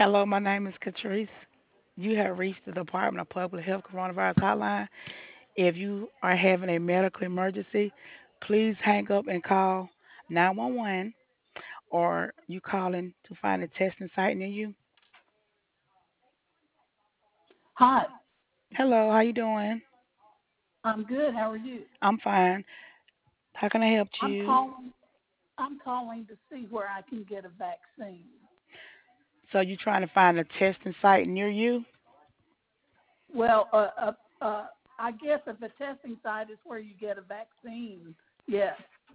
Hello, my name is Catrice. You have reached the Department of Public Health Coronavirus Hotline. If you are having a medical emergency, please hang up and call 911 or you calling to find a testing site near you. Hi, Hello, how you doing? I'm good. How are you? I'm fine. How can I help I'm you? calling. I'm calling to see where I can get a vaccine. So you trying to find a testing site near you? Well, I guess if a testing site is where you get a vaccine, yes.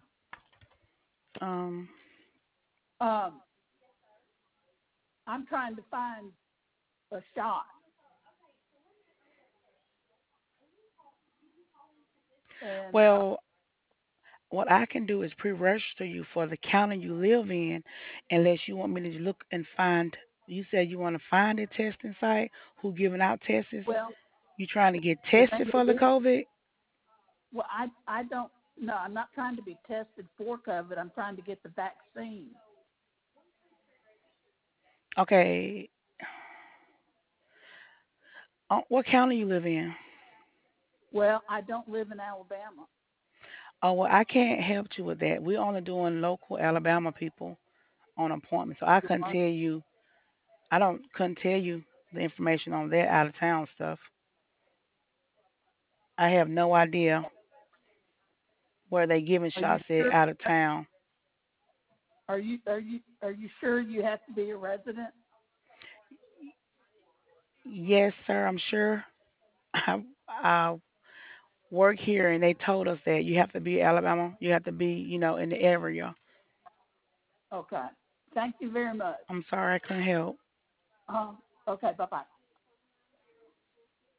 Um, Um, I'm trying to find a shot, and well, what I can do is pre-register you for the county you live in, unless you want me to look and find. You said you want to find a testing site who giving out tests. well, You trying to get the tested thing for the is, COVID? well, I don't. No, I'm not trying to be tested for COVID. I'm trying to get the vaccine. Okay. What county you live in? Well, I don't live in Alabama. Oh well, I can't help you with that. We're only doing local Alabama people on appointment, so I You couldn't are? tell you. I don't couldn't tell you the information on that out of town stuff. I have no idea where they giving Are you shots at sure? out of town. Are you sure you have to be a resident? Yes, sir. I'm sure. I work here, and they told us that you have to be Alabama. You have to be, in the area. Okay. Thank you very much. I'm sorry I couldn't help. Okay, bye bye.